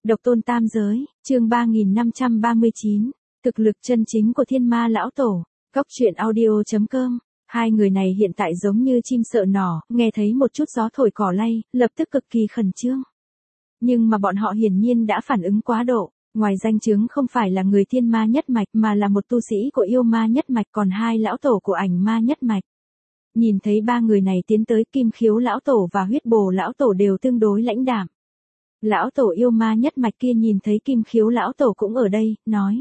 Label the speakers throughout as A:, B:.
A: Độc tôn tam giới, chương 3539, thực lực chân chính của thiên ma lão tổ, góc truyện audio.com. Hai người này hiện tại giống như chim sợ nỏ, nghe thấy một chút gió thổi cỏ lay, lập tức cực kỳ khẩn trương. Nhưng mà bọn họ hiển nhiên đã phản ứng quá độ, ngoài danh chứng không phải là người thiên ma nhất mạch mà là một tu sĩ của yêu ma nhất mạch, còn hai lão tổ của ảnh ma nhất mạch. Nhìn thấy ba người này tiến tới, Kim Khiếu lão tổ và Huyết Bồ lão tổ đều tương đối lãnh đạm. Lão tổ yêu ma nhất mạch kia nhìn thấy Kim Khiếu lão tổ cũng ở đây, nói: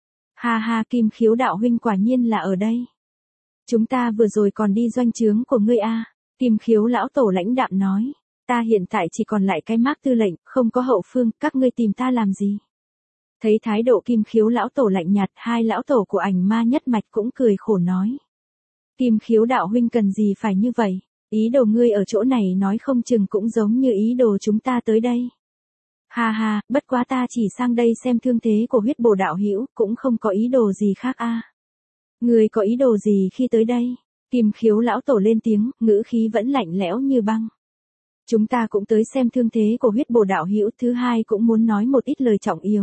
A: Ha ha, Kim Khiếu đạo huynh quả nhiên là ở đây. Chúng ta vừa rồi còn đi doanh trướng của ngươi a. Kim Khiếu lão tổ lãnh đạm nói: Ta hiện tại chỉ còn lại cái mác tư lệnh, không có hậu phương, các ngươi tìm ta làm gì? Thấy thái độ Kim Khiếu lão tổ lạnh nhạt, hai lão tổ của ảnh ma nhất mạch cũng cười khổ nói: Kim Khiếu đạo huynh cần gì phải như vậy? Ý đồ ngươi ở chỗ này nói không chừng cũng giống như ý đồ chúng ta tới đây. Ha ha, bất quá ta chỉ sang đây xem thương thế của Huyết Bồ đạo hữu, cũng không có ý đồ gì khác a. Ngươi có ý đồ gì khi tới đây? Kim Khiếu lão tổ lên tiếng, ngữ khí vẫn lạnh lẽo như băng. Chúng ta cũng tới xem thương thế của Huyết Bồ đạo hữu, thứ hai cũng muốn nói một ít lời trọng yếu.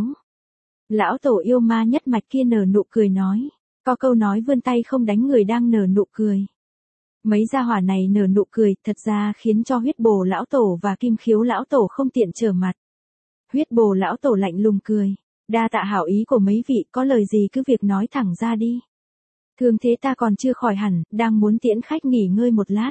A: Lão tổ yêu ma nhất mạch kia nở nụ cười nói, có câu nói vươn tay không đánh người đang nở nụ cười. Mấy gia hỏa này nở nụ cười, thật ra khiến cho Huyết Bồ lão tổ và Kim Khiếu lão tổ không tiện trở mặt. Huyết Bồ lão tổ lạnh lùng cười, đa tạ hảo ý của mấy vị, có lời gì cứ việc nói thẳng ra đi. Thương thế ta còn chưa khỏi hẳn, đang muốn tiễn khách nghỉ ngơi một lát.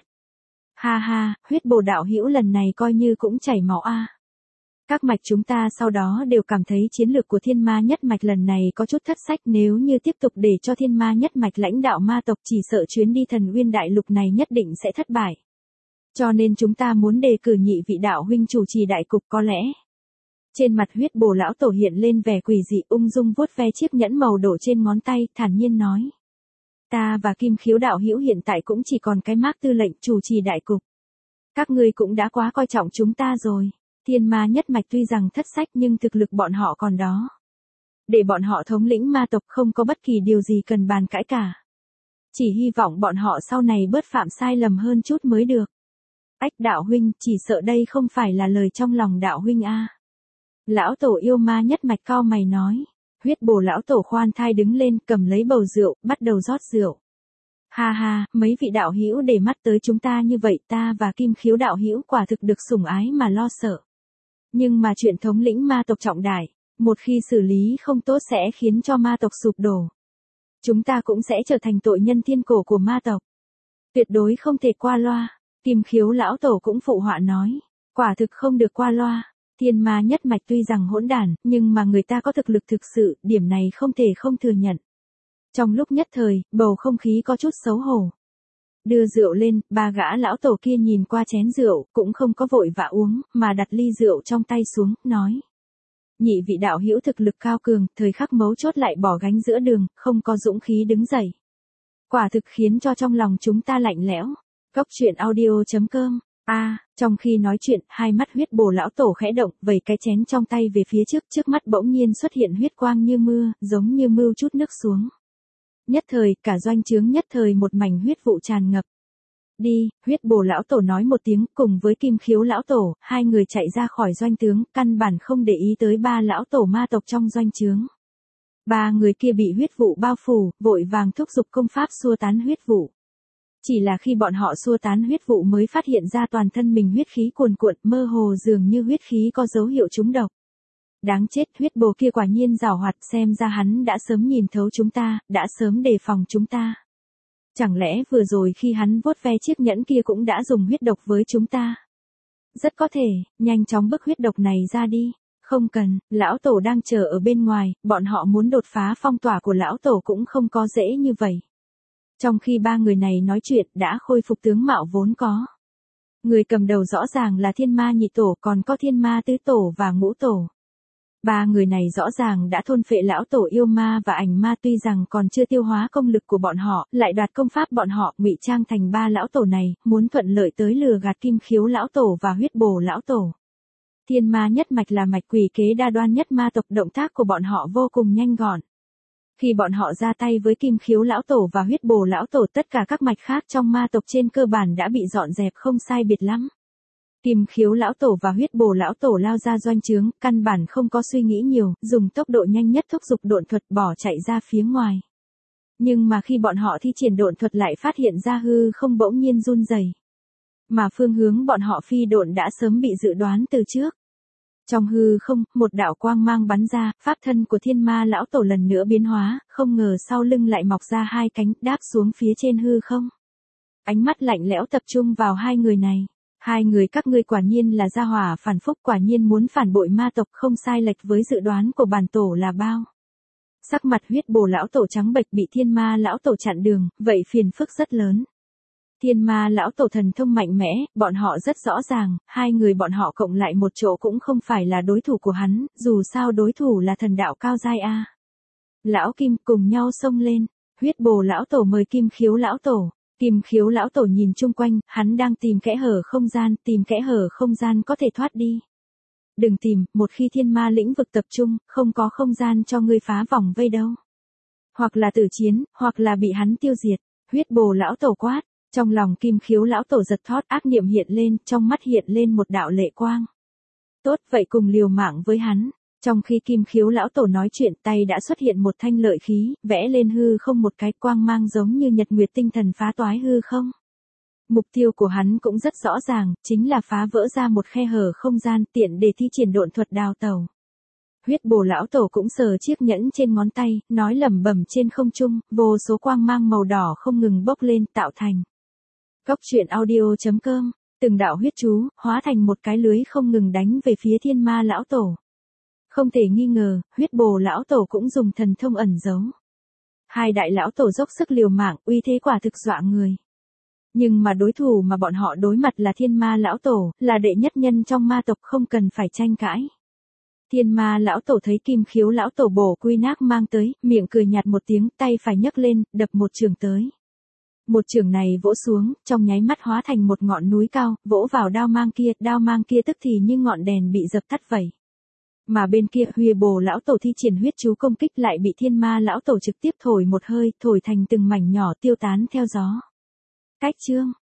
A: Ha ha, Huyết Bồ đạo hữu lần này coi như cũng chảy máu a. Các mạch chúng ta sau đó đều cảm thấy chiến lược của thiên ma nhất mạch lần này có chút thất sách, nếu như tiếp tục để cho thiên ma nhất mạch lãnh đạo ma tộc chỉ sợ chuyến đi Thần Uyên đại lục này nhất định sẽ thất bại. Cho nên chúng ta muốn đề cử nhị vị đạo huynh chủ trì đại cục có lẽ. Trên mặt Huyết Bồ lão tổ hiện lên vẻ quỷ dị, ung dung vuốt ve chiếc nhẫn màu đỏ trên ngón tay, thản nhiên nói: Ta và Kim Khiếu đạo hữu hiện tại cũng chỉ còn cái mác tư lệnh chủ trì đại cục. Các ngươi cũng đã quá coi trọng chúng ta rồi. Thiên ma nhất mạch tuy rằng thất sách nhưng thực lực bọn họ còn đó. Để bọn họ thống lĩnh ma tộc không có bất kỳ điều gì cần bàn cãi cả. Chỉ hy vọng bọn họ sau này bớt phạm sai lầm hơn chút mới được. Ách đạo huynh, chỉ sợ đây không phải là lời trong lòng đạo huynh a. Lão tổ yêu ma nhất mạch cau mày nói. Huyết Bồ lão tổ khoan thai đứng lên, cầm lấy bầu rượu, bắt đầu rót rượu. Ha ha, mấy vị đạo hữu để mắt tới chúng ta như vậy, ta và Kim Khiếu đạo hữu quả thực được sủng ái mà lo sợ. Nhưng mà chuyện thống lĩnh ma tộc trọng đại, một khi xử lý không tốt sẽ khiến cho ma tộc sụp đổ. Chúng ta cũng sẽ trở thành tội nhân thiên cổ của ma tộc. Tuyệt đối không thể qua loa. Kim Khiếu lão tổ cũng phụ họa nói, quả thực không được qua loa. Thiên ma nhất mạch tuy rằng hỗn đản, nhưng mà người ta có thực lực thực sự, điểm này không thể không thừa nhận. Trong lúc nhất thời, bầu không khí có chút xấu hổ. Đưa rượu lên, ba gã lão tổ kia nhìn qua chén rượu, cũng không có vội vã uống, mà đặt ly rượu trong tay xuống, nói: Nhị vị đạo hữu thực lực cao cường, thời khắc mấu chốt lại bỏ gánh giữa đường, không có dũng khí đứng dậy. Quả thực khiến cho trong lòng chúng ta lạnh lẽo. Góc truyện audio.com. Trong khi nói chuyện, hai mắt Huyết Bồ lão tổ khẽ động, vẩy cái chén trong tay về phía trước, trước mắt bỗng nhiên xuất hiện huyết quang như mưa, giống như mưa chút nước xuống. Nhất thời, cả doanh trướng nhất thời một mảnh huyết vụ tràn ngập. Đi, Huyết Bồ lão tổ nói một tiếng, cùng với Kim Khiếu lão tổ, hai người chạy ra khỏi doanh trướng, căn bản không để ý tới ba lão tổ ma tộc trong doanh trướng. Ba người kia bị huyết vụ bao phủ, vội vàng thúc giục công pháp xua tán huyết vụ. Chỉ là khi bọn họ xua tán huyết vụ mới phát hiện ra toàn thân mình huyết khí cuồn cuộn, mơ hồ dường như huyết khí có dấu hiệu trúng độc. Đáng chết, Huyết Bồ kia quả nhiên giàu hoạt, xem ra hắn đã sớm nhìn thấu chúng ta, đã sớm đề phòng chúng ta. Chẳng lẽ vừa rồi khi hắn vuốt ve chiếc nhẫn kia cũng đã dùng huyết độc với chúng ta? Rất có thể, nhanh chóng bức huyết độc này ra đi. Không cần, lão tổ đang chờ ở bên ngoài, bọn họ muốn đột phá phong tỏa của lão tổ cũng không có dễ như vậy. Trong khi ba người này nói chuyện đã khôi phục tướng mạo vốn có. Người cầm đầu rõ ràng là thiên ma nhị tổ, còn có thiên ma tứ tổ và ngũ tổ. Ba người này rõ ràng đã thôn phệ lão tổ yêu ma và ảnh ma, tuy rằng còn chưa tiêu hóa công lực của bọn họ, lại đoạt công pháp bọn họ, ngụy trang thành ba lão tổ này, muốn thuận lợi tới lừa gạt Kim Khiếu lão tổ và Huyết Bồ lão tổ. Thiên ma nhất mạch là mạch quỷ kế đa đoan nhất ma tộc, động tác của bọn họ vô cùng nhanh gọn. Khi bọn họ ra tay với Kim Khiếu lão tổ và Huyết Bồ lão tổ, tất cả các mạch khác trong ma tộc trên cơ bản đã bị dọn dẹp không sai biệt lắm. Kim khiếu lão tổ và huyết bồ lão tổ lao ra doanh trướng, căn bản không có suy nghĩ nhiều, dùng tốc độ nhanh nhất thúc giục độn thuật bỏ chạy ra phía ngoài. Nhưng mà khi bọn họ thi triển độn thuật lại phát hiện ra hư không bỗng nhiên run rẩy, mà phương hướng bọn họ phi độn đã sớm bị dự đoán từ trước. Trong hư không, một đạo quang mang bắn ra, pháp thân của thiên ma lão tổ lần nữa biến hóa, không ngờ sau lưng lại mọc ra hai cánh, đáp xuống phía trên hư không. Ánh mắt lạnh lẽo tập trung vào hai người này. Hai người các ngươi quả nhiên là gia hỏa phản phúc, quả nhiên muốn phản bội ma tộc, không sai lệch với dự đoán của bản tổ là bao. Sắc mặt huyết bồ lão tổ trắng bệch, bị thiên ma lão tổ chặn đường, vậy phiền phức rất lớn. Thiên ma lão tổ thần thông mạnh mẽ, bọn họ rất rõ ràng, hai người bọn họ cộng lại một chỗ cũng không phải là đối thủ của hắn, dù sao đối thủ là thần đạo cao giai a. Lão Kim cùng nhau xông lên, huyết bồ lão tổ mời Kim khiếu lão tổ. Kim khiếu lão tổ nhìn chung quanh, hắn đang tìm kẽ hở không gian, tìm kẽ hở không gian có thể thoát đi. Đừng tìm, một khi thiên ma lĩnh vực tập trung, không có không gian cho ngươi phá vòng vây đâu. Hoặc là tử chiến, hoặc là bị hắn tiêu diệt, huyết bồ lão tổ quát. Trong lòng Kim khiếu lão tổ giật thót, ác niệm hiện lên, trong mắt hiện lên một đạo lệ quang. Tốt, vậy cùng liều mạng với hắn. Trong khi Kim khiếu lão tổ nói chuyện, tay đã xuất hiện một thanh lợi khí, vẽ lên hư không một cái quang mang giống như nhật nguyệt tinh thần phá toái hư không. Mục tiêu của hắn cũng rất rõ ràng, chính là phá vỡ ra một khe hở không gian, tiện để thi triển độn thuật đào tẩu. Huyết bồ lão tổ cũng sờ chiếc nhẫn trên ngón tay, nói lẩm bẩm trên không trung, vô số quang mang màu đỏ không ngừng bốc lên, tạo thành. Góc truyện audio.com, từng đạo huyết chú, hóa thành một cái lưới không ngừng đánh về phía thiên ma lão tổ. Không thể nghi ngờ, huyết bồ lão tổ cũng dùng thần thông ẩn giấu. Hai đại lão tổ dốc sức liều mạng, uy thế quả thực dọa người. Nhưng mà đối thủ mà bọn họ đối mặt là thiên ma lão tổ, là đệ nhất nhân trong ma tộc, không cần phải tranh cãi. Thiên ma lão tổ thấy Kim khiếu lão tổ bổ quy nác mang tới, miệng cười nhạt một tiếng, tay phải nhấc lên, đập một chưởng tới. Một chưởng này vỗ xuống, trong nháy mắt hóa thành một ngọn núi cao, vỗ vào đao mang kia tức thì như ngọn đèn bị dập tắt vậy. Mà bên kia huyết bồ lão tổ thi triển huyết chú công kích lại bị thiên ma lão tổ trực tiếp thổi một hơi, thổi thành từng mảnh nhỏ tiêu tán theo gió. Cách chương